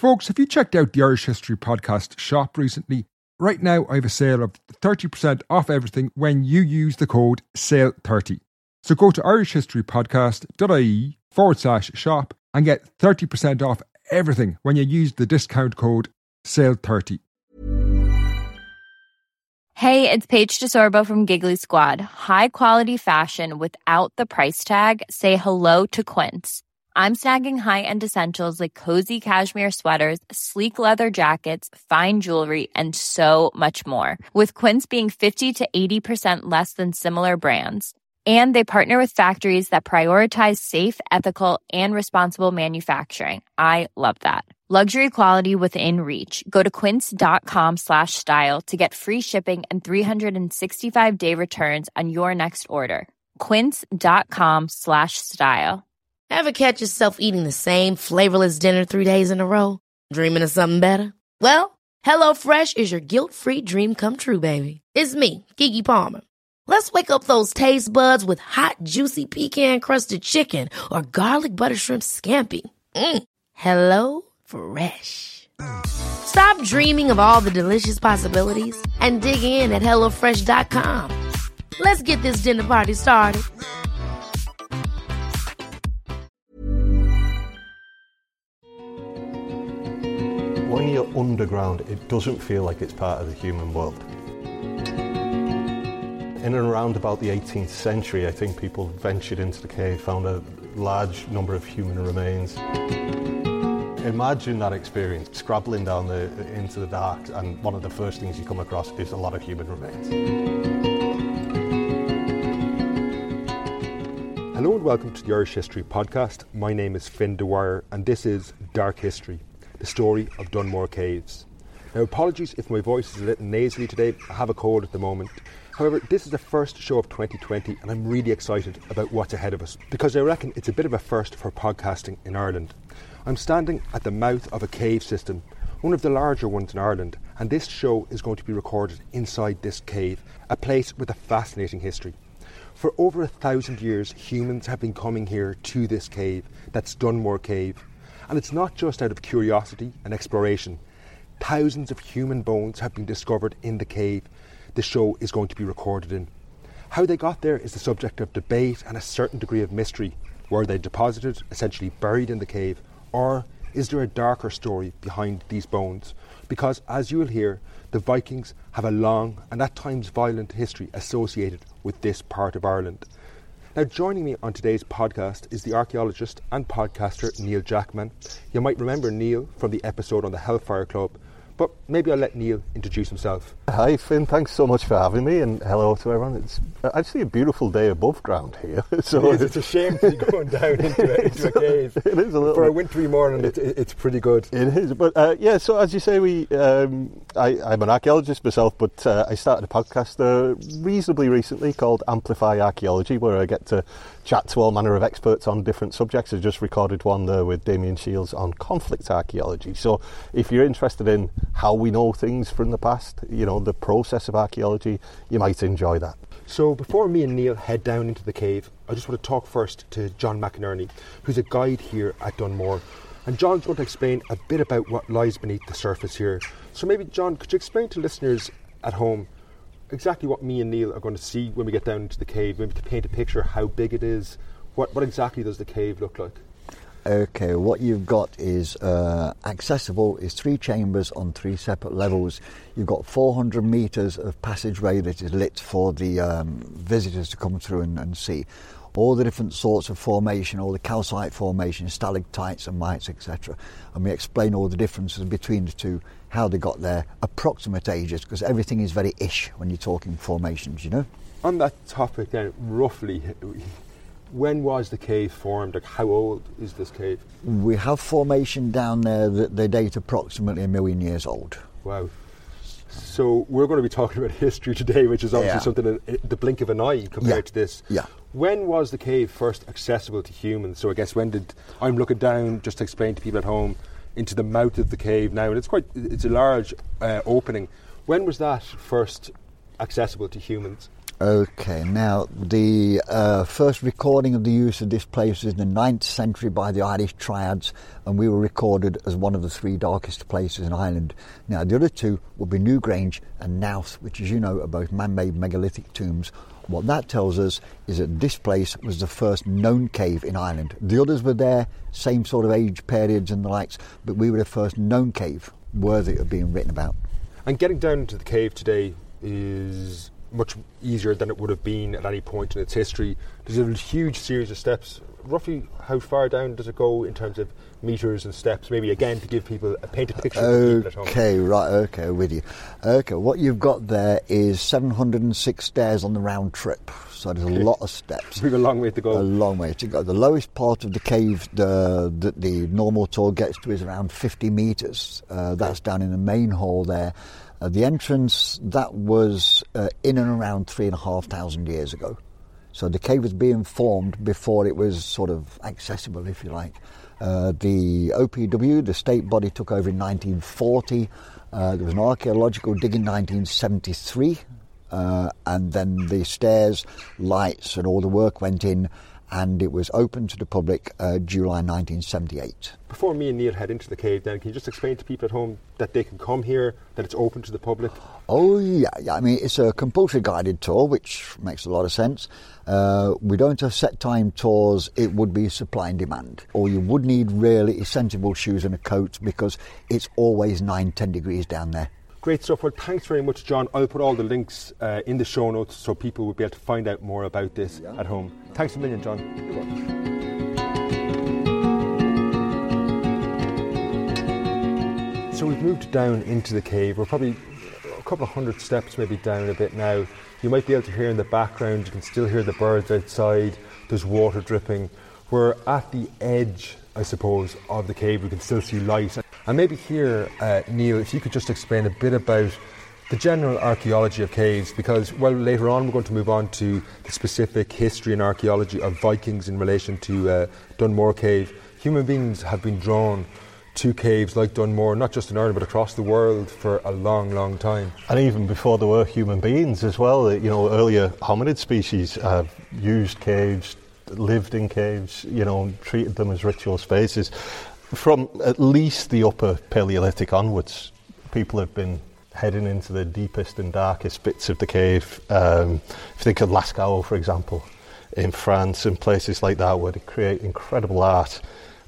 Folks, have you checked out the Irish History Podcast shop recently? Right now, I have a sale of 30% off everything when you use the code SALE30. So go to irishhistorypodcast.ie/shop and get 30% off everything when you use the discount code SALE30. Hey, it's Paige DeSorbo from Giggly Squad. High quality fashion without the price tag. Say hello to Quince. I'm snagging high-end essentials like cozy cashmere sweaters, sleek leather jackets, fine jewelry, and so much more. With Quince being 50 to 80% less than similar brands. And they partner with factories that prioritize safe, ethical, and responsible manufacturing. I love that. Luxury quality within reach. Go to quince.com/style to get free shipping and 365-day returns on your next order. Quince.com/style. Ever catch yourself eating the same flavorless dinner 3 days in a row? Dreaming of something better? Well, HelloFresh is your guilt-free dream come true, baby. It's me, Keke Palmer. Let's wake up those taste buds with hot, juicy pecan-crusted chicken or garlic butter shrimp scampi. HelloFresh. Stop dreaming of all the delicious possibilities and dig in at HelloFresh.com. Let's get this dinner party started. When you're underground, it doesn't feel like it's part of the human world. In and around about the 18th century, I think people ventured into the cave, found a large number of human remains. Imagine that experience, scrabbling down into the dark, and one of the first things you come across is a lot of human remains. Hello and welcome to the Irish History Podcast. My name is Finn Dwyer and this is Dark History, the story of Dunmore Caves. Now, apologies if my voice is a little nasally today. I have a cold at the moment. However, this is the first show of 2020 and I'm really excited about what's ahead of us because I reckon it's a bit of a first for podcasting in Ireland. I'm standing at the mouth of a cave system, one of the larger ones in Ireland, and this show is going to be recorded inside this cave, a place with a fascinating history. For over 1,000 years, humans have been coming here to this cave, that's Dunmore Cave. And it's not just out of curiosity and exploration. Thousands of human bones have been discovered in the cave the show is going to be recorded in. How they got there is the subject of debate and a certain degree of mystery. Were they deposited, essentially buried in the cave, or is there a darker story behind these bones? Because, as you will hear, the Vikings have a long and at times violent history associated with this part of Ireland. Now, joining me on today's podcast is the archaeologist and podcaster Neil Jackman. You might remember Neil from the episode on the Hellfire Club, but maybe I'll let Neil introduce himself. Hi Finn, thanks so much for having me, and hello to everyone. It's actually a beautiful day above ground here. So it's a shame to be going down into a cave. It is a little for bit. A wintry morning. It's pretty good. It is, but so as you say, I'm an archaeologist myself, but I started a podcast reasonably recently called Amplify Archaeology, where I get to chat to all manner of experts on different subjects. I just recorded one there with Damien Shields on conflict archaeology. So if you're interested in how we know things from the past, the process of archaeology, you might enjoy that. So before me and Neil head down into the cave, I just want to talk first to John McInerney, who's a guide here at Dunmore. And John's going to explain a bit about what lies beneath the surface here. So maybe, John, could you explain to listeners at home exactly what me and Neil are going to see when we get down into the cave, maybe to paint a picture how big it is? What exactly does the cave look like? Okay, what you've got is accessible is 3 chambers on 3 separate levels. You've got 400 metres of passageway that is lit for the visitors to come through and see. All the different sorts of formation, all the calcite formation, stalactites and mites, etc. And we explain all the differences between the two, how they got there, approximate ages, because everything is very ish when you're talking formations, On that topic then, roughly, when was the cave formed? Like, how old is this cave? We have formation down there that they date approximately 1 million years old. Wow. So we're going to be talking about history today, which is obviously something in the blink of an eye compared to this. Yeah. When was the cave first accessible to humans? So I guess I'm looking down, just to explain to people at home, into the mouth of the cave now, and it's a large opening. When was that first accessible to humans? Okay, now the first recording of the use of this place is in the 9th century by the Irish Triads, and we were recorded as one of the 3 darkest places in Ireland. Now the other 2 will be Newgrange and Knowth, which, as you know, are both man-made megalithic tombs. What that tells us is that this place was the first known cave in Ireland. The others were there, same sort of age periods and the likes, but we were the first known cave worthy of being written about. And getting down into the cave today is much easier than it would have been at any point in its history. There's a huge series of steps. Roughly how far down does it go in terms of metres and steps? Maybe again to give people a painted picture of people at home. With you. Okay, what you've got there is 706 stairs on the round trip. So there's a lot of steps. We've a long way to go. A long way to go. The lowest part of the cave that the normal tour gets to is around 50 metres. That's down in the main hall there. The entrance, that was in and around 3,500 years ago. So the cave was being formed before it was sort of accessible, if you like. The OPW, the state body, took over in 1940. There was an archaeological dig in 1973. And then the stairs, lights and all the work went in, and it was open to the public July 1978. Before me and Neil head into the cave then, can you just explain to people at home that they can come here, that it's open to the public? Oh yeah, I mean it's a compulsory guided tour, which makes a lot of sense. We don't have set time tours, it would be supply and demand. All you would need really is sensible shoes and a coat, because it's always 9-10 degrees down there. Great stuff. Well, thanks very much, John. I'll put all the links in the show notes so people will be able to find out more about this at home. Thanks a million, John. You're welcome. So we've moved down into the cave. We're probably a couple of 100 steps maybe down a bit now. You might be able to hear in the background, you can still hear the birds outside. There's water dripping. We're at the edge, I suppose, of the cave. We can still see light. And maybe here, Neil, if you could just explain a bit about the general archaeology of caves, because, well, later on we're going to move on to the specific history and archaeology of Vikings in relation to Dunmore Cave. Human beings have been drawn to caves like Dunmore, not just in Ireland but across the world for a long, long time. And even before there were human beings as well, you know, earlier hominid species have used caves, lived in caves, you know, treated them as ritual spaces. From at least the upper Paleolithic onwards, people have been heading into the deepest and darkest bits of the cave. If you think of Lascaux, for example, in France and places like that, where they create incredible art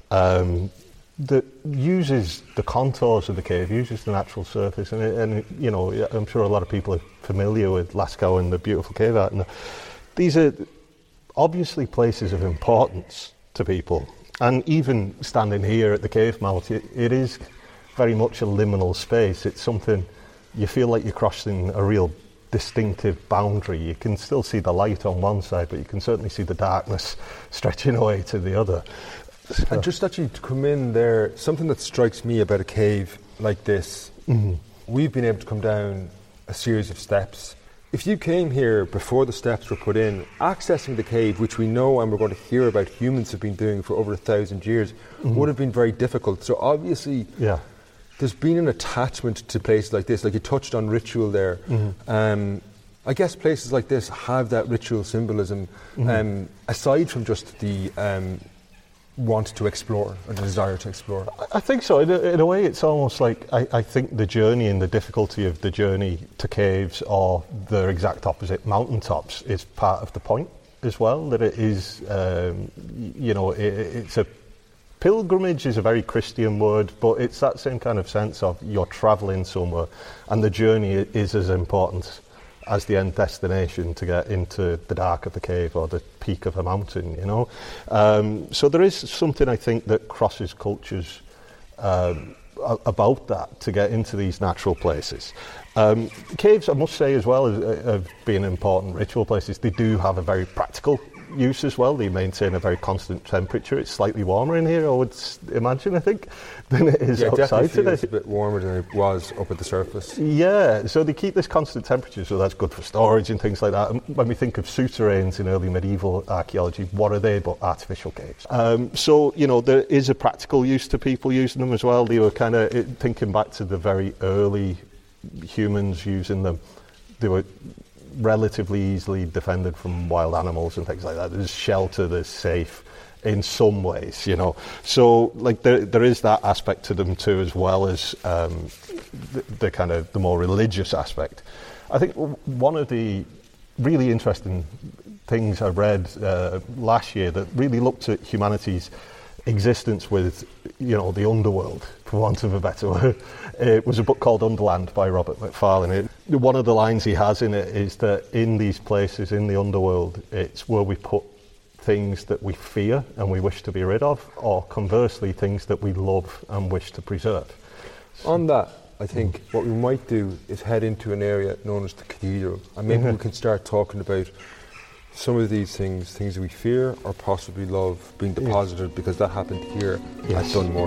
that uses the contours of the cave, uses the natural surface, and you know, I'm sure a lot of people are familiar with Lascaux and the beautiful cave art. And these are obviously places of importance to people. And even standing here at the cave mouth, it is very much a liminal space. It's something you feel like you're crossing a real distinctive boundary. You can still see the light on one side, but you can certainly see the darkness stretching away to the other. So. And just actually to come in there, something that strikes me about a cave like this, we've been able to come down a series of steps. If you came here before the steps were put in, accessing the cave, which we know and we're going to hear about humans have been doing for over 1,000 years, would have been very difficult. So obviously, there's been an attachment to places like this. Like you touched on ritual there. I guess places like this have that ritual symbolism, aside from just the want to explore or the desire to explore. I think so. In a way, it's almost like I think the journey and the difficulty of the journey to caves, or the exact opposite, mountaintops, is part of the point as well. That it is, you know, it's a pilgrimage is a very Christian word, but it's that same kind of sense of you're travelling somewhere, and the journey is as important as the end destination to get into the dark of the cave or the peak of a mountain, you know. So there is something, I think, that crosses cultures about that, to get into these natural places. Caves, I must say as well, as being important ritual places, they do have a very practical use as well. They maintain a very constant temperature. It's slightly warmer in here, I would imagine, I think, than it is outside today. It's a bit warmer than it was up at the surface. Yeah, so they keep this constant temperature, so that's good for storage and things like that. And when we think of souterrains in early medieval archaeology, what are they but artificial caves? So, you know, there is a practical use to people using them as well. They were kind of thinking back to the very early humans using them. They were relatively easily defended from wild animals and things like that. There's shelter, there's safe in some ways, you know. So like there is that aspect to them too, as well as the kind of the more religious aspect. I think one of the really interesting things I read last year that really looked at humanity's existence with, you know, the underworld, for want of a better word. It was a book called Underland by Robert Macfarlane. One of the lines he has in it is that in these places, in the underworld, it's where we put things that we fear and we wish to be rid of, or conversely, things that we love and wish to preserve. On that, I think what we might do is head into an area known as the Cathedral, and maybe we can start talking about some of these things that we fear or possibly love being deposited, because that happened here at Dunmore.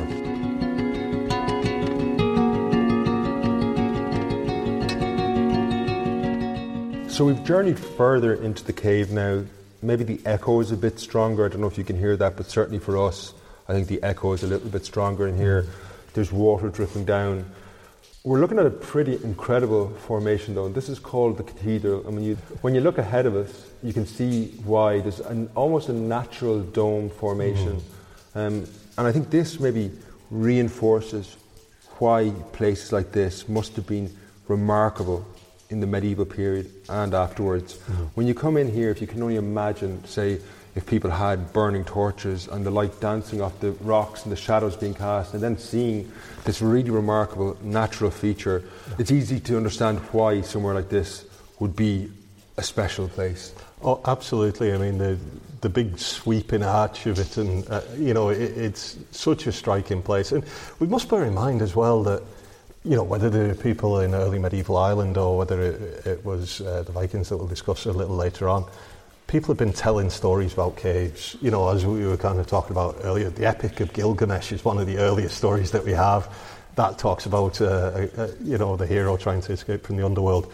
So we've journeyed further into the cave now. Maybe the echo is a bit stronger. I don't know if you can hear that, but certainly for us, I think the echo is a little bit stronger in here. There's water dripping down. We're looking at a pretty incredible formation though, and this is called the Cathedral. I mean, when you look ahead of us, you can see why there's almost a natural dome formation. And I think this maybe reinforces why places like this must have been remarkable in the medieval period and afterwards. When you come in here, if you can only imagine, say, if people had burning torches and the light dancing off the rocks and the shadows being cast, and then seeing this really remarkable natural feature, it's easy to understand why somewhere like this would be a special place. Oh, absolutely. I mean, the big sweeping arch of it, and you know, it's such a striking place. And we must bear in mind as well that, you know, whether the people in early medieval Ireland or whether it was the Vikings that we'll discuss a little later on, people have been telling stories about caves. You know, as we were kind of talking about earlier, the Epic of Gilgamesh is one of the earliest stories that we have. That talks about, you know, the hero trying to escape from the underworld.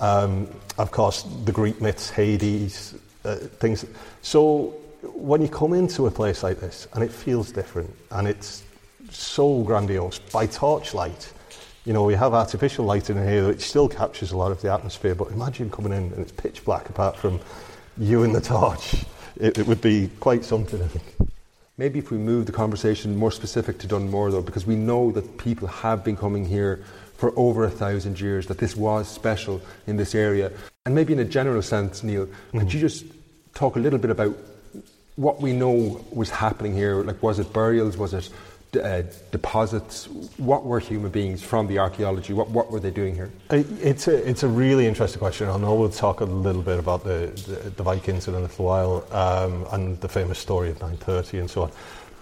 Of course, the Greek myths, Hades, things. So when you come into a place like this, and it feels different, and it's so grandiose, by torchlight, you know, we have artificial lighting in here which still captures a lot of the atmosphere, but imagine coming in and it's pitch black apart from you and the torch. It would be quite something, I think. Maybe if we move the conversation more specific to Dunmore though, because we know that people have been coming here for over 1,000 years, that this was special in this area. And maybe in a general sense, Neil, could you just talk a little bit about what we know was happening here? Like, was it burials? Was it deposits? What were human beings from the archaeology? What were they doing here? It's a really interesting question. I know we'll talk a little bit about the Vikings in a little while, and the famous story of 930 and so on.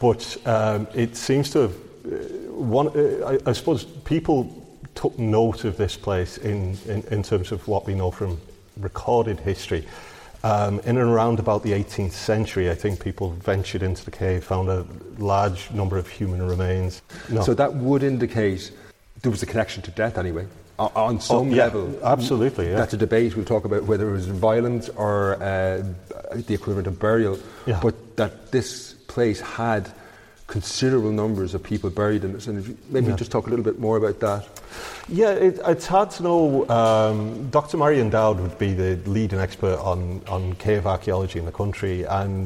But it seems to have I suppose people took note of this place in terms of what we know from recorded history. In and around about the 18th century, I think people ventured into the cave, found a large number of human remains. So that would indicate there was a connection to death anyway, on some level. Absolutely, yeah. That's a debate. We'll talk about whether it was violence or the equivalent of burial. Yeah. But that this place had considerable numbers of people buried in it. And maybe just talk a little bit more about that. Yeah, it's hard to know. Dr. Marion Dowd would be the leading expert on cave archaeology in the country, and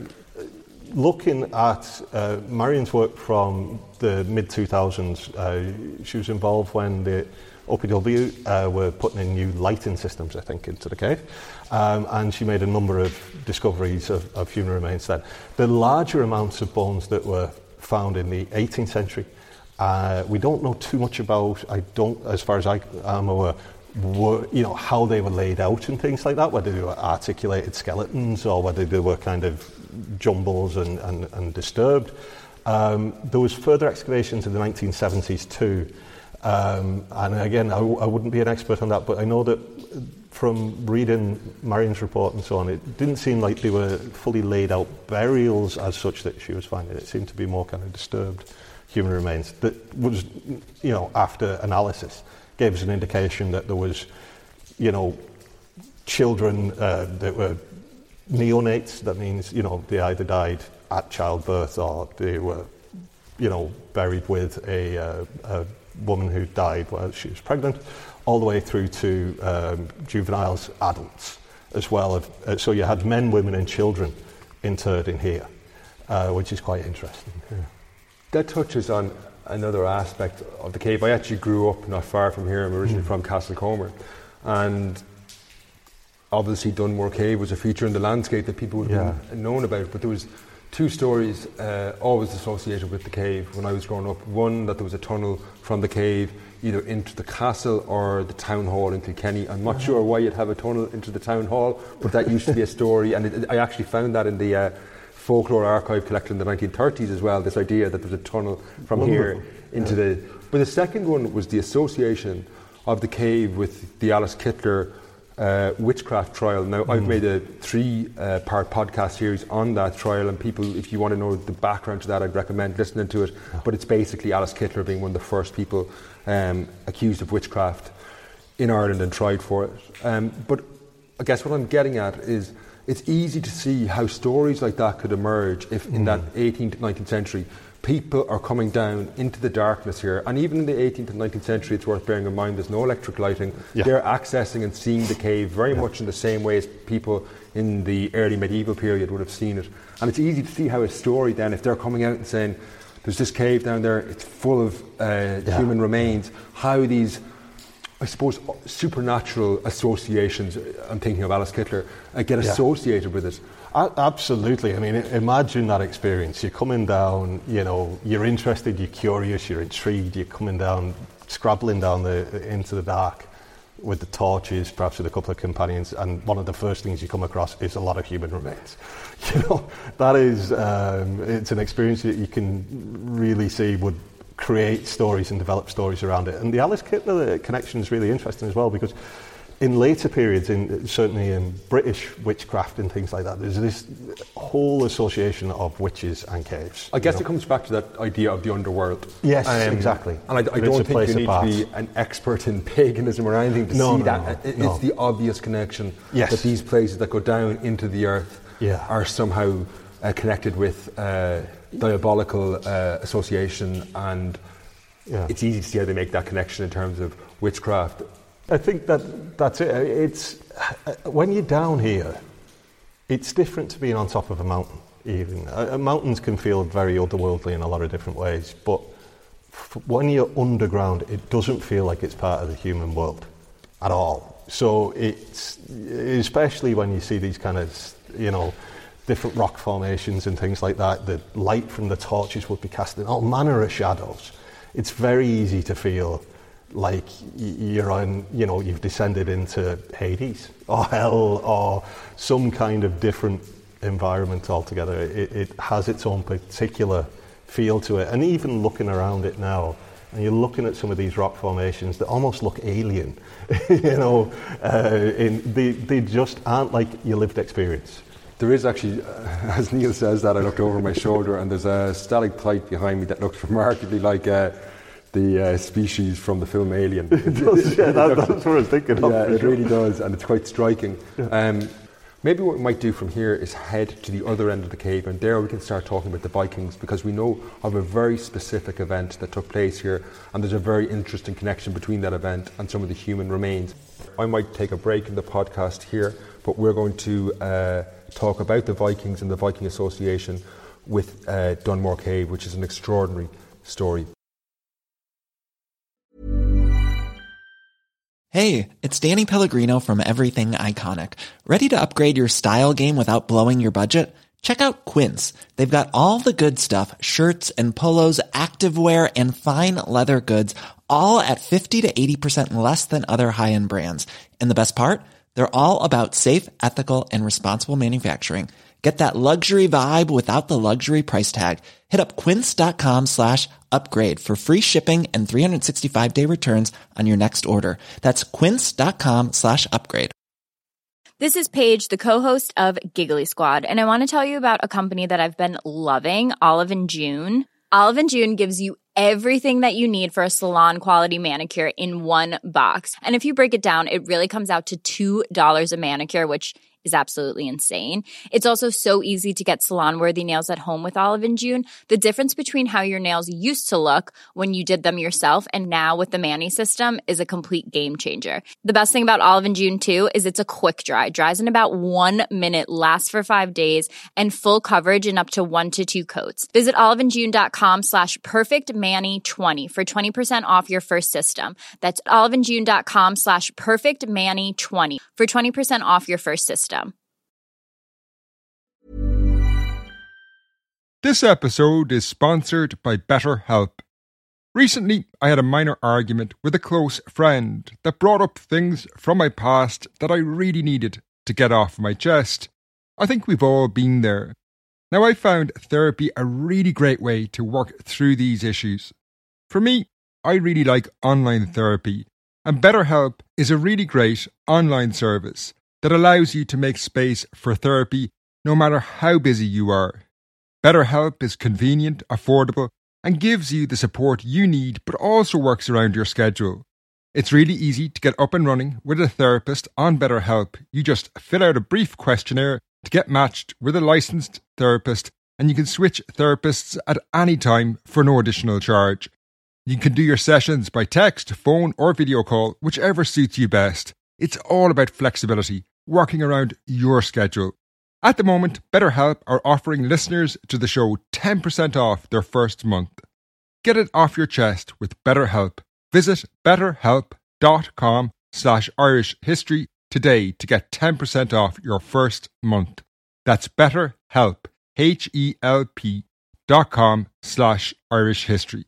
looking at Marion's work from the mid-2000s, she was involved when the OPW were putting in new lighting systems, I think, into the cave, and she made a number of discoveries of human remains then. The larger amounts of bones that were found in the 18th century, we don't know too much about, as far as I am aware, you know, how they were laid out and things like that, whether they were articulated skeletons or whether they were kind of jumbles and disturbed. There was further excavations in the 1970s too. And again, I wouldn't be an expert on that, but I know that from reading Marion's report and so on, it didn't seem like they were fully laid out burials as such that she was finding. It seemed to be more kind of disturbed human remains that was, you know, after analysis, gave us an indication that there was, you know, children that were neonates. That means, you know, they either died at childbirth or they were buried with a woman who died while she was pregnant, all the way through to juveniles, adults as well. So you had men, women and children interred in here, which is quite interesting. Yeah. That touches on another aspect of the cave. I actually grew up not far from here. I'm originally from Castlecomer, and obviously Dunmore Cave was a feature in the landscape that people would have known about, but there was two stories always associated with the cave when I was growing up. One, that there was a tunnel from the cave either into the castle or the town hall in Kilkenny. I'm not sure why you'd have a tunnel into the town hall, but that used to be a story, and I actually found that in the folklore archive collected in the 1930s as well, this idea that there's a tunnel from here into the... But the second one was the association of the cave with the Alice Kittler witchcraft trial. Now, I've made a 3-part podcast series on that trial, and people, if you want to know the background to that, I'd recommend listening to it. But it's basically Alice Kittler being one of the first people accused of witchcraft in Ireland and tried for it. But I guess what I'm getting at is it's easy to see how stories like that could emerge if in that 18th, 19th century people are coming down into the darkness here. And even in the 18th and 19th century, it's worth bearing in mind there's no electric lighting. They're accessing and seeing the cave very much in the same way as people in the early medieval period would have seen it. And it's easy to see how a story then, if they're coming out and saying there's this cave down there, it's full of human remains, how these, I suppose, supernatural associations, I'm thinking of Alice Kittler, get associated with it. Absolutely. I mean, imagine that experience. You're coming down, you're interested, you're curious, you're intrigued, you're coming down, scrabbling down into the dark with the torches, perhaps with a couple of companions, and one of the first things you come across is a lot of human remains. That is, it's an experience that you can really see would create stories and develop stories around it. And the Alice Kittler connection is really interesting as well, because in later periods, certainly in British witchcraft and things like that, there's this whole association of witches and caves. I guess it comes back to that idea of the underworld. Yes, exactly. And I don't think you need to be an expert in paganism or anything to see that. It's the obvious connection that these places that go down into the earth are somehow connected with diabolical association, and it's easy to see how they make that connection in terms of witchcraft. I think that's it. It's when you're down here, it's different to being on top of a mountain. Even mountains can feel very otherworldly in a lot of different ways, but when you're underground, it doesn't feel like it's part of the human world at all. So it's especially when you see these kind of different rock formations and things like that. The light from the torches would be casting all manner of shadows. It's very easy to feel like you're on, you've descended into Hades or hell or some kind of different environment altogether. It has its own particular feel to it. And even looking around it now, and you're looking at some of these rock formations that almost look alien, they just aren't like your lived experience. There is actually, as Neil says that, I looked over my shoulder and there's a stalactite behind me that looks remarkably like the species from the film Alien. It does, that's what I was thinking of. Yeah, it really does, and it's quite striking. Yeah. Maybe what we might do from here is head to the other end of the cave, and there we can start talking about the Vikings, because we know of a very specific event that took place here, and there's a very interesting connection between that event and some of the human remains. I might take a break in the podcast here, but we're going to talk about the Vikings and the Viking Association with Dunmore Cave, which is an extraordinary story. Hey, it's Danny Pellegrino from Everything Iconic. Ready to upgrade your style game without blowing your budget? Check out Quince. They've got all the good stuff, shirts and polos, activewear, and fine leather goods, all at 50 to 80% less than other high-end brands. And the best part? They're all about safe, ethical, and responsible manufacturing. Get that luxury vibe without the luxury price tag. Hit up quince.com/upgrade for free shipping and 365-day returns on your next order. That's quince.com/upgrade. This is Paige, the co-host of Giggly Squad, and I want to tell you about a company that I've been loving, Olive & June. Olive & June gives you everything that you need for a salon-quality manicure in one box. And if you break it down, it really comes out to $2 a manicure, which is absolutely insane. It's also so easy to get salon-worthy nails at home with Olive & June. The difference between how your nails used to look when you did them yourself and now with the Mani system is a complete game changer. The best thing about Olive & June too is it's a quick dry. Dries in about 1 minute, lasts for 5 days, and full coverage in up to 1 to 2 coats. Visit oliveandjune.com/perfectmani20 for 20% off your first system. That's oliveandjune.com/perfectmani20 for 20% off your first system. This episode is sponsored by BetterHelp. Recently, I had a minor argument with a close friend that brought up things from my past that I really needed to get off my chest. I think we've all been there. Now, I found therapy a really great way to work through these issues. For me, I really like online therapy, and BetterHelp is a really great online service that allows you to make space for therapy no matter how busy you are. BetterHelp is convenient, affordable, and gives you the support you need, but also works around your schedule. It's really easy to get up and running with a therapist on BetterHelp. You just fill out a brief questionnaire to get matched with a licensed therapist, and you can switch therapists at any time for no additional charge. You can do your sessions by text, phone, or video call, whichever suits you best. It's all about flexibility, working around your schedule. At the moment, BetterHelp are offering listeners to the show 10% off their first month. Get it off your chest with BetterHelp. Visit betterhelp.com/Irish history today to get 10% off your first month. That's BetterHelp, HELP.com/Irish history.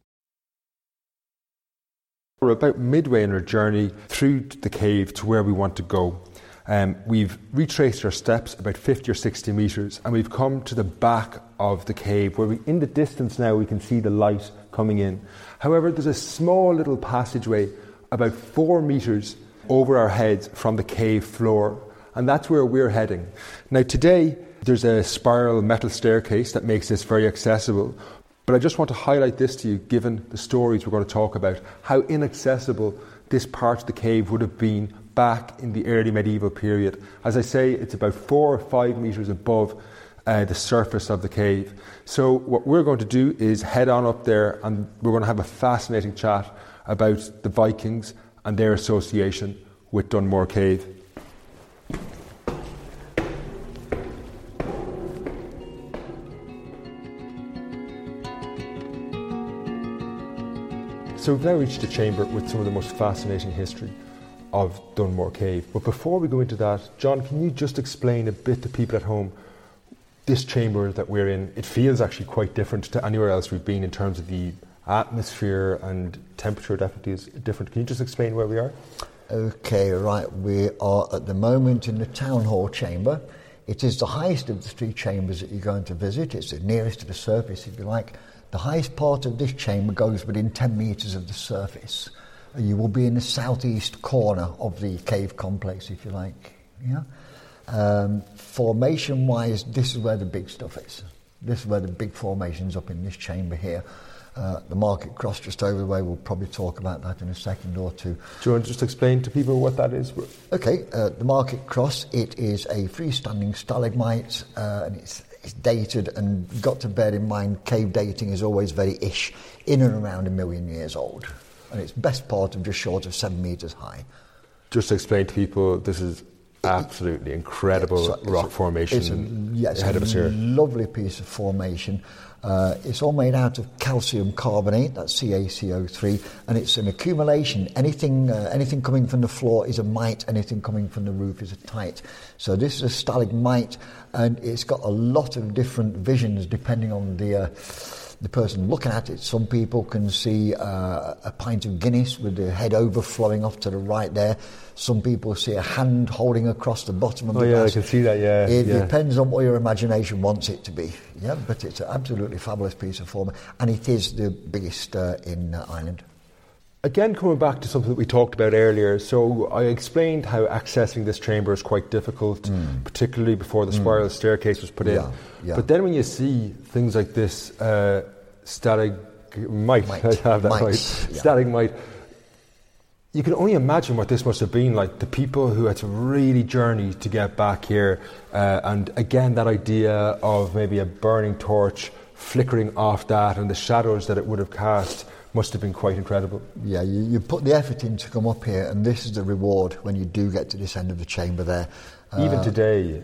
We're about midway in our journey through the cave to where we want to go. We've retraced our steps about 50 or 60 metres, and we've come to the back of the cave where in the distance now we can see the light coming in. However, there's a small little passageway about 4 metres over our heads from the cave floor, and that's where we're heading. Now today there's a spiral metal staircase that makes this very accessible. But I just want to highlight this to you, given the stories we're going to talk about, how inaccessible this part of the cave would have been back in the early medieval period. As I say, it's about 4 or 5 metres above the surface of the cave. So what we're going to do is head on up there, and we're going to have a fascinating chat about the Vikings and their association with Dunmore Cave. So we've now reached a chamber with some of the most fascinating history of Dunmore Cave. But before we go into that, John, can you just explain a bit to people at home, this chamber that we're in? It feels actually quite different to anywhere else we've been in terms of the atmosphere, and temperature definitely is different. Can you just explain where we are? Okay, right. We are at the moment in the Town Hall chamber. It is the highest of the 3 chambers that you're going to visit. It's the nearest to the surface, if you like. The highest part of this chamber goes within 10 metres of the surface. You will be in the southeast corner of the cave complex, if you like. Yeah. Formation-wise, this is where the big stuff is. This is where the big formation's up in this chamber here. The Market Cross just over the way, we'll probably talk about that in a second or two. Do you want to just explain to people what that is? Okay, the Market Cross, it is a freestanding stalagmite, and it's dated, and you've got to bear in mind cave dating is always very in and around 1 million years old, and it's best part of just short of 7 metres high. Just to explain to people, this is absolutely incredible rock formation ahead of us here. Lovely piece of formation. It's all made out of calcium carbonate, that's CaCO3, and it's an accumulation. Anything coming from the floor is a mite, anything coming from the roof is a tite. So this is a stalagmite, and it's got a lot of different visions depending on the person looking at it. Some people can see a pint of Guinness with the head overflowing off to the right there. Some people see a hand holding across the bottom of the glass. I can see that, yeah. It depends on what your imagination wants it to be. Yeah, but it's an absolutely fabulous piece of form, and it is the biggest in Ireland. Again, coming back to something that we talked about earlier, so I explained how accessing this chamber is quite difficult, particularly before the spiral staircase was put in. Yeah. But then when you see things like this stalagmite, Stalagmite. you can only imagine what this must have been like, the people who had to really journey to get back here. And again, that idea of maybe a burning torch flickering off that and the shadows that it would have cast must have been quite incredible. Yeah, you put the effort in to come up here, and this is the reward when you do get to this end of the chamber there. Even today,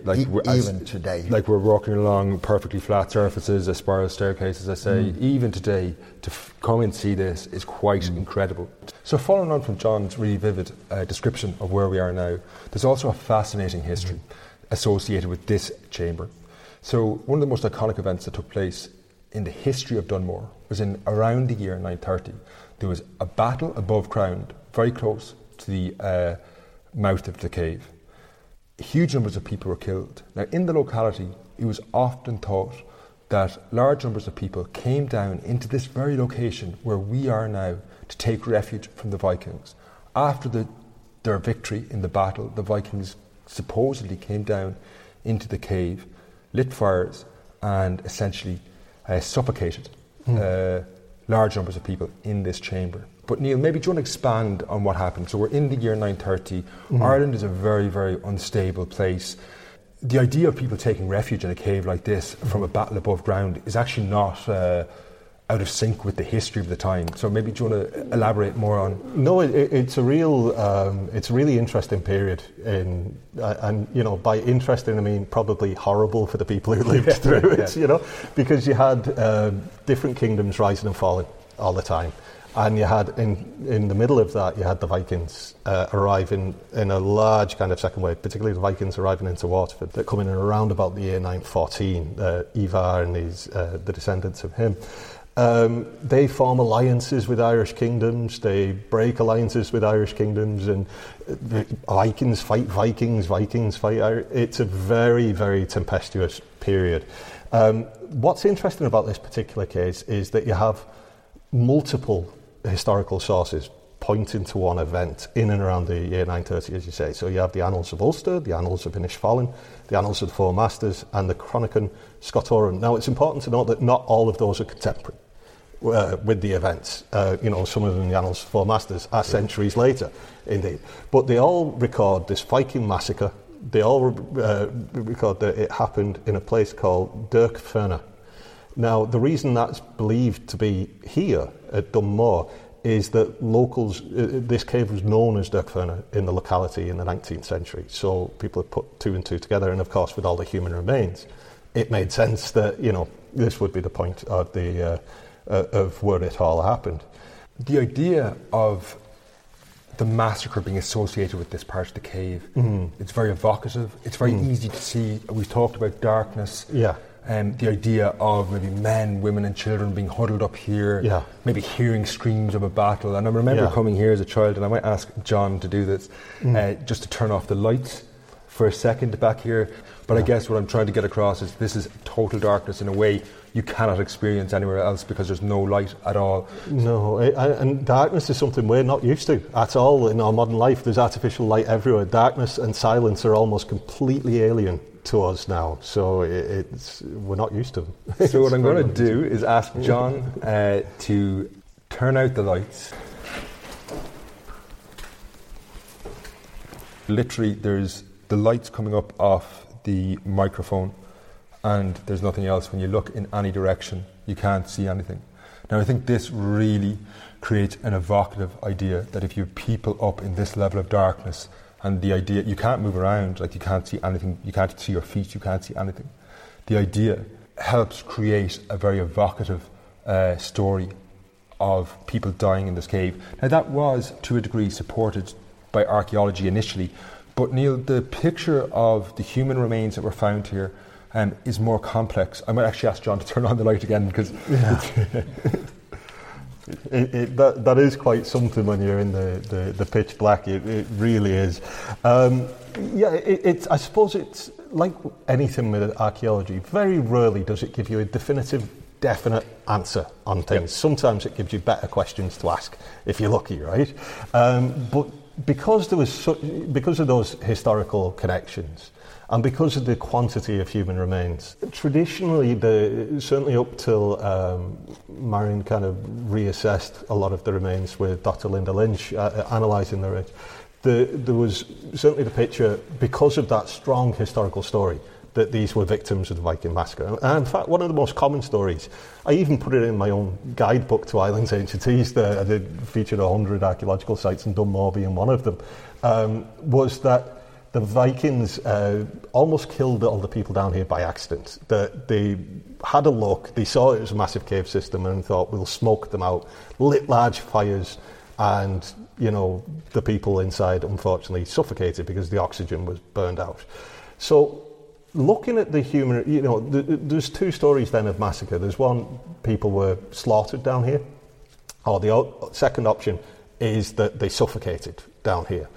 like we're walking along perfectly flat surfaces, a spiral staircase, as I say, even today, to come and see this is quite incredible. So following on from John's really vivid description of where we are now, there's also a fascinating history associated with this chamber. So one of the most iconic events that took place in the history of Dunmore was in around the year 930. There was a battle above ground, very close to the mouth of the cave. Huge numbers of people were killed. Now, in the locality, it was often thought that large numbers of people came down into this very location where we are now to take refuge from the Vikings. After their victory in the battle, the Vikings supposedly came down into the cave, lit fires, and essentially suffocated large numbers of people in this chamber. But Neil, maybe do you want to expand on what happened? So we're in the year 930. Ireland is a very, very unstable place. The idea of people taking refuge in a cave like this from a battle above ground is actually not out of sync with the history of the time. So maybe do you want to elaborate more on? No, it's a really interesting period, and you know, by interesting I mean probably horrible for the people who lived through it. You know, because you had different kingdoms rising and falling all the time. And you had, in the middle of that, you had the Vikings arriving in a large kind of second wave, particularly the Vikings arriving into Waterford. They're coming in around about the year 914, Ivar and the descendants of him. They form alliances with Irish kingdoms, they break alliances with Irish kingdoms, and the Vikings fight Vikings, Vikings fight Irish. It's a very, very tempestuous period. What's interesting about this particular case is that you have multiple historical sources pointing to one event in and around the year 930, as you say. So you have the Annals of Ulster, the Annals of Inishfallen, the Annals of the Four Masters, and the Chronicon Scotorum. Now, it's important to note that not all of those are contemporary with the events. You know, some of them in the Annals of the Four Masters are centuries later, indeed. But they all record this Viking massacre. They all record that it happened in a place called Dirkfurna. Now, the reason that's believed to be here at Dunmore is that locals, this cave was known as Dirkfurna in the locality in the 19th century. So people have put two and two together, and of course, with all the human remains, it made sense that, you know, this would be the point of of where it all happened. The idea of the massacre being associated with this part of the cave, it's very evocative. It's very easy to see. We've talked about darkness. Yeah. The idea of maybe men, women and children being huddled up here, maybe hearing screams of a battle. And I remember coming here as a child, and I might ask John to do this, just to turn off the lights for a second back here. But I guess what I'm trying to get across is this is total darkness in a way you cannot experience anywhere else because there's no light at all. No, and darkness is something we're not used to at all in our modern life. There's artificial light everywhere. Darkness and silence are almost completely alien to us now, so we're not used to them. So what I'm going to do is ask John to turn out the lights. Literally, there's the lights coming up off the microphone, and there's nothing else. When you look in any direction, you can't see anything. Now, I think this really creates an evocative idea that if you have people up in this level of darkness, and the idea, you can't move around, like you can't see anything, you can't see your feet, you can't see anything. The idea helps create a very evocative story of people dying in this cave. Now that was, to a degree, supported by archaeology initially, but Neil, the picture of the human remains that were found here is more complex. I might actually ask John to turn on the light again, because that is quite something when you're in the pitch black. It really is. I suppose it's like anything with archaeology. Very rarely does it give you a definitive, definite answer on things. Sometimes it gives you better questions to ask if you're lucky, right? But because because of those historical connections, and because of the quantity of human remains, traditionally, certainly up till Marion kind of reassessed a lot of the remains with Dr. Linda Lynch, analysing the remains, there was certainly the picture, because of that strong historical story, that these were victims of the Viking massacre. And in fact, one of the most common stories, I even put it in my own guidebook to Islands Ancient East, I did featured 100 archaeological sites, and Dunmore being one of them, was that the Vikings almost killed all the people down here by accident. That they had a look, they saw it was a massive cave system and thought, we'll smoke them out, lit large fires, and the people inside unfortunately suffocated because the oxygen was burned out. So looking at the human, there's two stories then of massacre. There's one, people were slaughtered down here, or the second option is that they suffocated down here.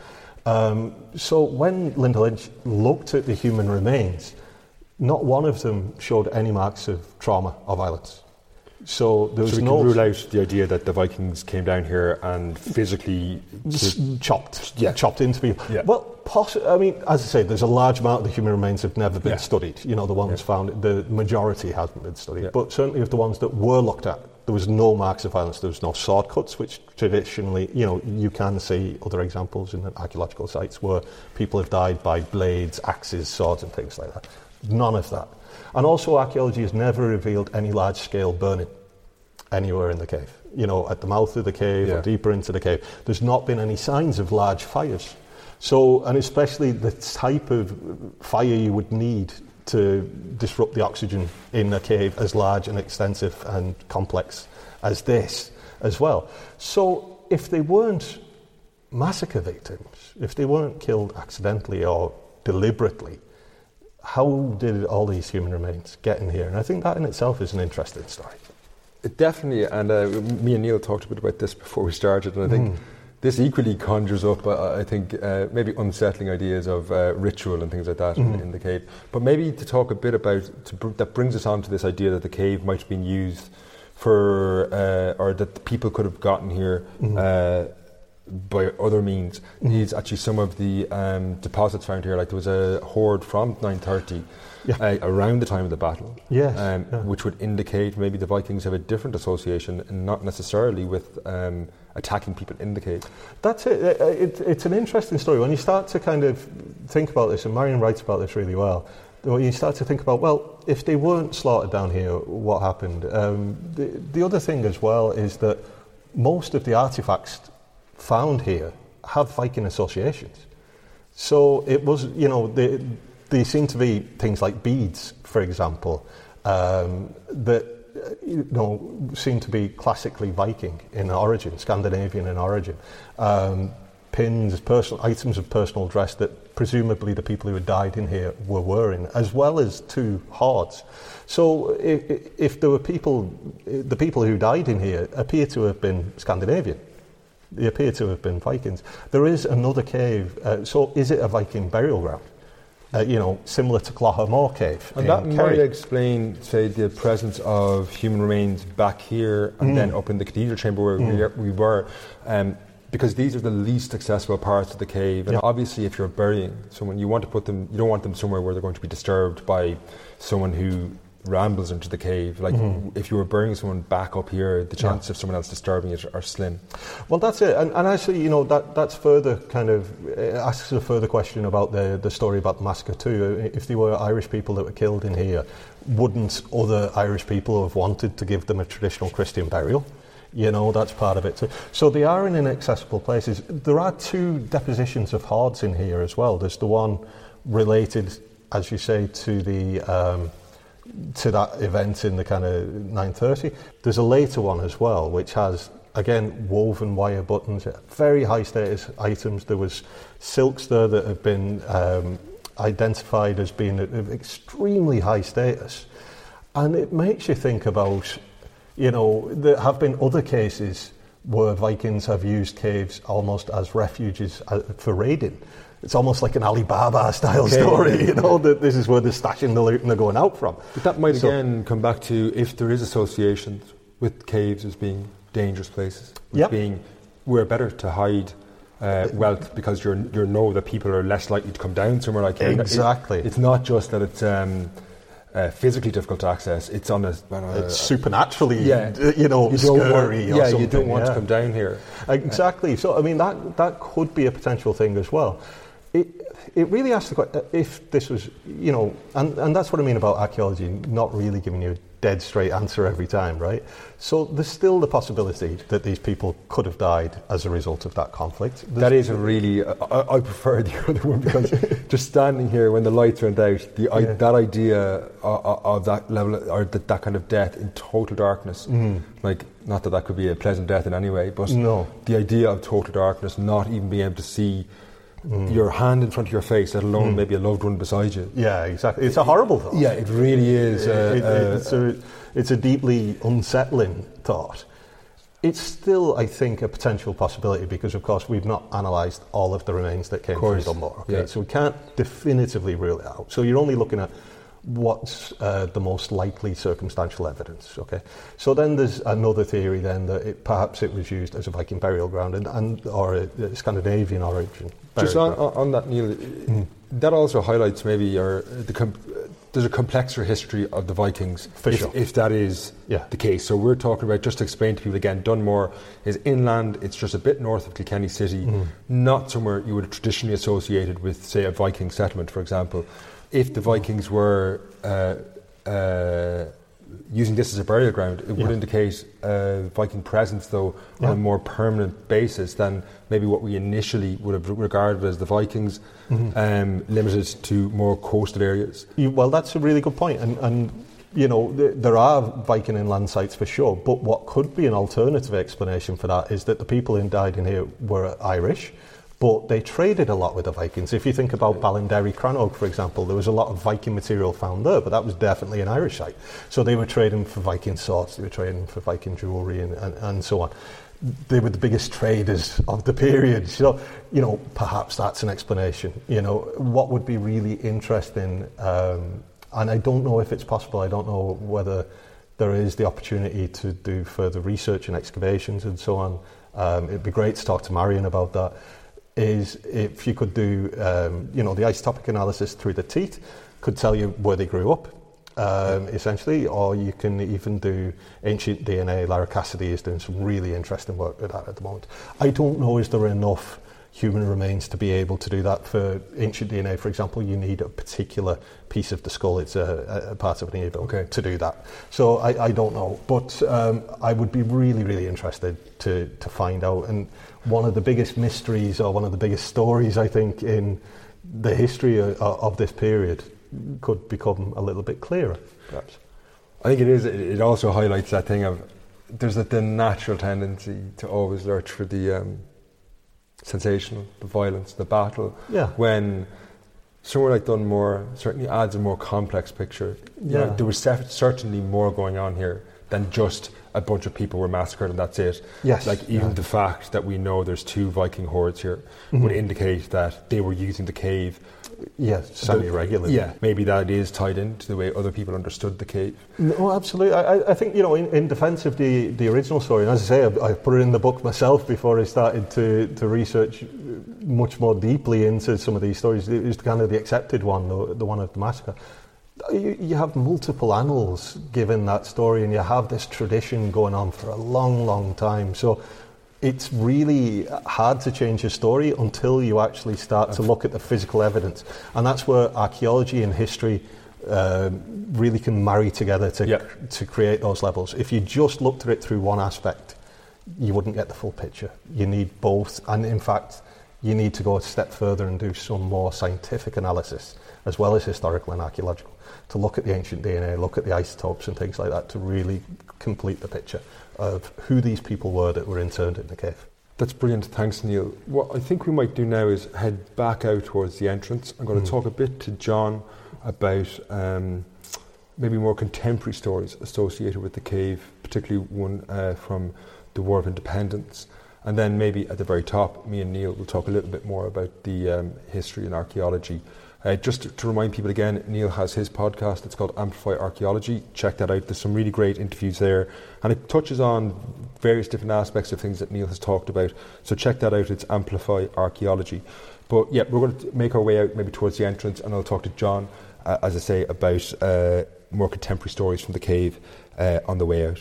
So when Linda Lynch looked at the human remains, not one of them showed any marks of trauma or violence. So there was we can rule out the idea that the Vikings came down here and physically chopped into people. Yeah. Well, as I say, there's a large amount of the human remains have never been studied. The ones found, the majority hasn't been studied. Yeah. But certainly of the ones that were looked at, there was no marks of violence. There was no sword cuts, which traditionally, you can see other examples in archaeological sites where people have died by blades, axes, swords, and things like that. None of that. And also, archaeology has never revealed any large-scale burning anywhere in the cave. At the mouth of the cave or deeper into the cave, there's not been any signs of large fires. So, and especially the type of fire you would need to disrupt the oxygen in a cave as large and extensive and complex as this as well. So, if they weren't massacre victims, if they weren't killed accidentally or deliberately, how did all these human remains get in here? And I think that in itself is an interesting story. It definitely, and me and Neil talked a bit about this before we started, and I think this equally conjures up, I think, maybe unsettling ideas of ritual and things like that in the cave. But maybe to talk a bit about, that brings us on to this idea that the cave might have been used for, or that the people could have gotten here by other means, is actually some of the deposits found here. Like there was a hoard from 930 around the time of the battle, which would indicate maybe the Vikings have a different association and not necessarily with attacking people in the cave. That's it. It's an interesting story. When you start to kind of think about this, and Marion writes about this really well, you start to think about, well, if they weren't slaughtered down here, what happened? The other thing as well is that most of the artefacts found here have Viking associations. So it was, they seem to be things like beads, for example, that seem to be classically Viking in origin, Scandinavian in origin. Pins, items of personal dress that presumably the people who had died in here were wearing, as well as two hoards. So if there were the people who died in here appear to have been Scandinavian. They appear to have been Vikings. There is another cave. So is it a Viking burial ground? Similar to Clougha Moor Cave. And that might explain, say, the presence of human remains back here and then up in the cathedral chamber where we were. Because these are the least accessible parts of the cave. And obviously, if you're burying someone, you don't want them somewhere where they're going to be disturbed by someone who rambles into the cave. Like if you were burying someone back up here, the chance of someone else disturbing it are slim. Well, that's it. And actually, that's further kind of asks a further question about the story about the massacre too. If there were Irish people that were killed in here, wouldn't other Irish people have wanted to give them a traditional Christian burial? That's part of it too. So they are in inaccessible places. There are two depositions of hoards in here as well. There's the one related, as you say, to the to that event in the kind of 930. There's a later one as well, which has, again, woven wire buttons, very high status items. There was silks there that have been identified as being of extremely high status. And it makes you think about, there have been other cases where Vikings have used caves almost as refuges for raiding. It's almost like an Alibaba style story, that this is where they're stashing the loot and they're going out from. But that might again come back to if there is associations with caves as being dangerous places, being where better to hide wealth because you know that people are less likely to come down somewhere like here. Exactly. It's not just that it's physically difficult to access. It's on it's supernaturally, scary. You don't want to come down here. Exactly. So I mean that could be a potential thing as well. It really asks the question if this was, and that's what I mean about archaeology not really giving you a dead straight answer every time, right? So there's still the possibility that these people could have died as a result of that conflict. That is a really, I prefer the other one because just standing here when the lights went out, that idea of that level or that kind of death in total darkness, like not that could be a pleasant death in any way, but the idea of total darkness, not even being able to see your hand in front of your face, let alone maybe a loved one beside you. Yeah, exactly. It's a horrible thought. Yeah, it really is. It's a deeply unsettling thought. It's still, I think, a potential possibility because, of course, we've not analysed all of the remains that came from Dunmore. Okay? Yeah. So we can't definitively rule it out. So you're only looking at what's the most likely circumstantial evidence. Okay, so then there's another theory then that perhaps it was used as a Viking burial ground or a Scandinavian origin. Just on that, Neil, that also highlights maybe there's a complexer history of the Vikings, if that is the case. So we're talking about, just to explain to people again, Dunmore is inland, it's just a bit north of Kilkenny City, not somewhere you would have traditionally associated with, say, a Viking settlement, for example. If the Vikings were using this as a burial ground, it would indicate Viking presence, though, on a more permanent basis than maybe what we initially would have regarded as the Vikings, limited to more coastal areas. Well, that's a really good point. And there are Viking inland sites for sure, but what could be an alternative explanation for that is that the people who died in here were Irish, but they traded a lot with the Vikings. If you think about Ballinderry Crannog, for example, there was a lot of Viking material found there, but that was definitely an Irish site. So they were trading for Viking swords, they were trading for Viking jewellery and so on. They were the biggest traders of the period. So, perhaps that's an explanation. What would be really interesting, and I don't know if it's possible, I don't know whether there is the opportunity to do further research and excavations and so on. It'd be great to talk to Marion about that. Is if you could do, the isotopic analysis through the teeth could tell you where they grew up, essentially, or you can even do ancient DNA. Lara Cassidy is doing some really interesting work with that at the moment. I don't know, is there enough human remains to be able to do that? For ancient DNA, for example, you need a particular piece of the skull, it's a part of an ear bone to do that. So I don't know, but I would be really, really interested to find out. And one of the biggest mysteries, or one of the biggest stories, I think, in the history of this period could become a little bit clearer, perhaps. I think it is. It also highlights that thing of there's the natural tendency to always lurch for the sensational, the violence, the battle. Yeah. When somewhere like Dunmore certainly adds a more complex picture. There was certainly more going on here than just a bunch of people were massacred and that's it. Yes. Like even the fact that we know there's 2 Viking hordes here would indicate that they were using the cave. Yes, semi-regularly. Yeah, maybe that is tied into the way other people understood the cave. No, absolutely. I think, in defence of the original story, and as I say, I put it in the book myself before I started to research much more deeply into some of these stories. It was kind of the accepted one, the one of the massacre. You have multiple annals given that story, and you have this tradition going on for a long, long time. So it's really hard to change a story until you actually start to look at the physical evidence. And that's where archaeology and history really can marry together to create those levels. If you just looked at it through one aspect, you wouldn't get the full picture. You need both. And in fact, you need to go a step further and do some more scientific analysis, as well as historical and archaeological, to look at the ancient DNA, look at the isotopes and things like that, to really complete the picture of who these people were that were interned in the cave. That's brilliant. Thanks, Neil. What I think we might do now is head back out towards the entrance. I'm going to talk a bit to John about maybe more contemporary stories associated with the cave, particularly one from the War of Independence. And then maybe at the very top, me and Neil will talk a little bit more about the history and archaeology Just to remind people again, Neil has his podcast. It's called Amplify Archaeology. Check that out. There's some really great interviews there. And it touches on various different aspects of things that Neil has talked about. So check that out. It's Amplify Archaeology. But yeah, we're going to make our way out maybe towards the entrance, and I'll talk to John, as I say, about more contemporary stories from the cave on the way out.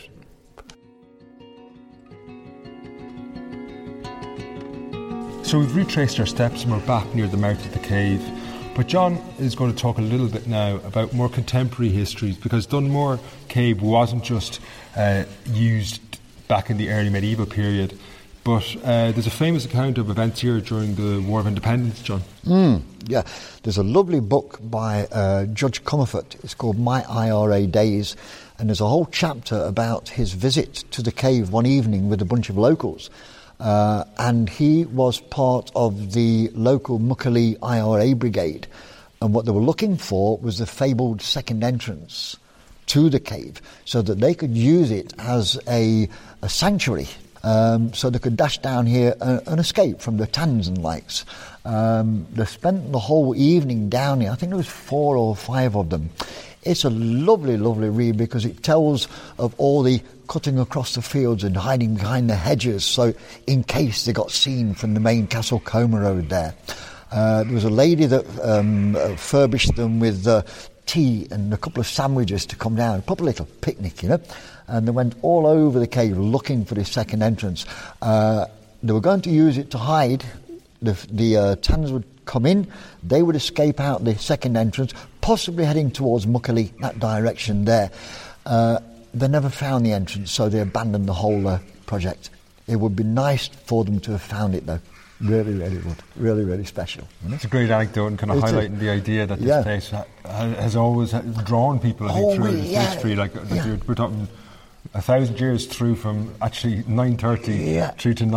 So we've retraced our steps and we're back near the mouth of the cave. But John is going to talk a little bit now about more contemporary histories, because Dunmore Cave wasn't just used back in the early medieval period, but there's a famous account of events here during the War of Independence, John. Yeah, there's a lovely book by Judge Comerford. It's called My IRA Days, and there's a whole chapter about his visit to the cave one evening with a bunch of locals. And he was part of the local Muckalee IRA brigade, and what they were looking for was the fabled second entrance to the cave so that they could use it as a sanctuary, so they could dash down here and escape from the Tans and likes. They spent the whole evening down here. I think there was 4 or 5 of them. It's a lovely, lovely read because it tells of all the cutting across the fields and hiding behind the hedges, so in case they got seen from the main Castle Coma Road there. There was a lady that furbished them with tea and a couple of sandwiches to come down, a proper little picnic, you know, and they went all over the cave looking for this second entrance. They were going to use it to hide. The Tans would come in, they would escape out the second entrance, possibly heading towards Muckalee, that direction there. They never found the entrance, so they abandoned the whole project. It would be nice for them to have found it, though. Really, really would. Really, really special. It's a great anecdote and kind of highlighting the idea that this place has always drawn people, I think, through its history. We're talking 1,000 years through, from actually 930 through to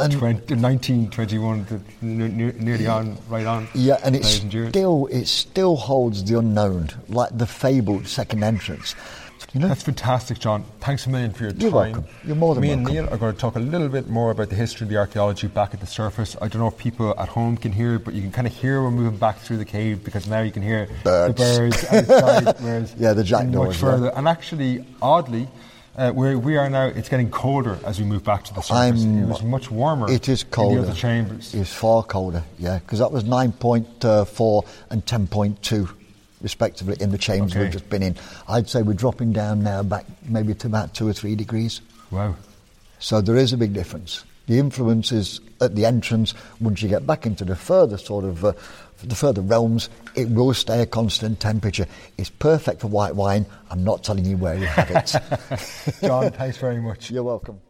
1921, nearly on, right on. Yeah, and it still holds the unknown, like the fabled second entrance. You know? That's fantastic, John. Thanks a million for your time. You're welcome. You're more than welcome. Me and Neil are going to talk a little bit more about the history of the archaeology back at the surface. I don't know if people at home can hear it, but you can kind of hear we're moving back through the cave, because now you can hear the birds outside, whereas the jackdaws much further. And actually, oddly, where we are now, it's getting colder as we move back to the surface. It was much warmer. It is colder. In the other chambers. It's far colder, because that was 9.4 and 10.2. respectively in the chambers we've just been in. I'd say we're dropping down now back maybe to about 2 or 3 degrees. Wow. So there is a big difference. The influence is at the entrance. Once you get back into the further the further realms, it will stay a constant temperature. It's perfect for white wine. I'm not telling you where you have it. John, thanks very much. You're welcome.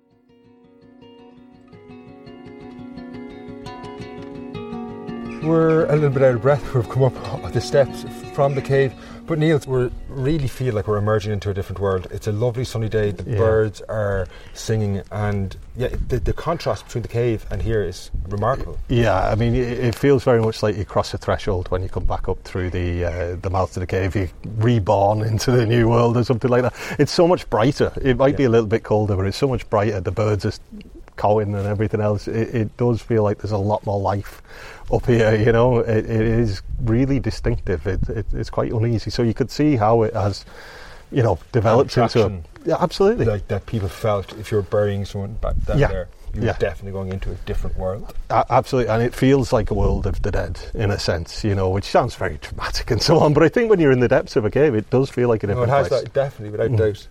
We're a little bit out of breath. We've come up the steps from the cave. But Neil, we really feel like we're emerging into a different world. It's a lovely sunny day. The birds are singing, and the contrast between the cave and here is remarkable. Yeah, I mean, it feels very much like you cross a threshold when you come back up through the mouth of the cave. You're reborn into the new world or something like that. It's so much brighter. It might be a little bit colder, but it's so much brighter. The birds are cawing and everything else. It does feel like there's a lot more life up here, you know. It is really distinctive. It's quite uneasy. So you could see how it has, you know, developed into absolutely. Like that people felt if you're burying someone back down there, you're definitely going into a different world. Absolutely, and it feels like a world of the dead in a sense, you know, which sounds very dramatic and so on, but I think when you're in the depths of a cave, it does feel like a different place. It has that, definitely, without doubt.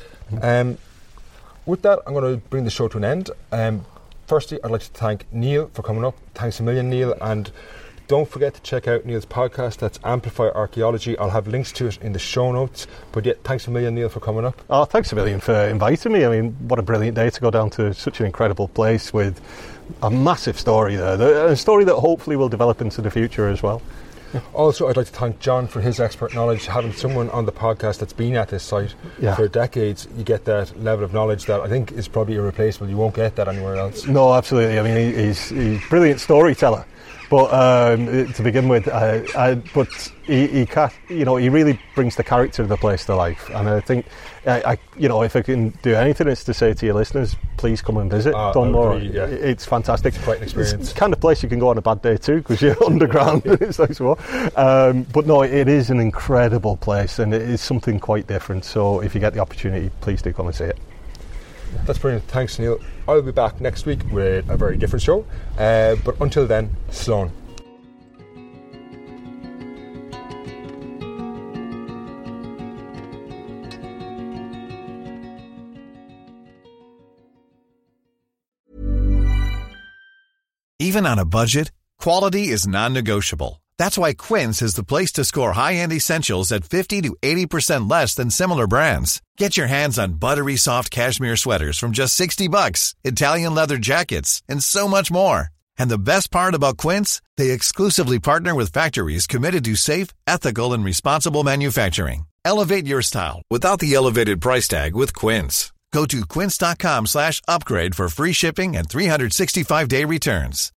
With that, I'm going to bring the show to an end. Firstly, I'd like to thank Neil for coming up. Thanks a million, Neil. And don't forget to check out Neil's podcast. That's Amplify Archaeology. I'll have links to it in the show notes. But thanks a million, Neil, for coming up. Oh, thanks a million for inviting me. I mean, what a brilliant day to go down to such an incredible place with a massive story there. A story that hopefully will develop into the future as well. Also, I'd like to thank John for his expert knowledge. Having someone on the podcast that's been at this site for decades, you get that level of knowledge that I think is probably irreplaceable. You won't get that anywhere else. No, absolutely. I mean, he's a brilliant storyteller. But to begin with, but he really brings the character of the place to life. And I think, if I can do anything, it's to say to your listeners, please come and visit Dunmore. Yeah. It's fantastic. It's quite an experience. It's the kind of place you can go on a bad day too, because you're underground. It's like so. But no, it is an incredible place, and it is something quite different. So if you get the opportunity, please do come and see it. That's brilliant. Thanks, Neil. I'll be back next week with a very different show. But until then, Slán. Even on a budget, quality is non-negotiable. That's why Quince is the place to score high-end essentials at 50 to 80% less than similar brands. Get your hands on buttery soft cashmere sweaters from just $60, Italian leather jackets, and so much more. And the best part about Quince, they exclusively partner with factories committed to safe, ethical, and responsible manufacturing. Elevate your style without the elevated price tag with Quince. Go to quince.com/upgrade for free shipping and 365-day returns.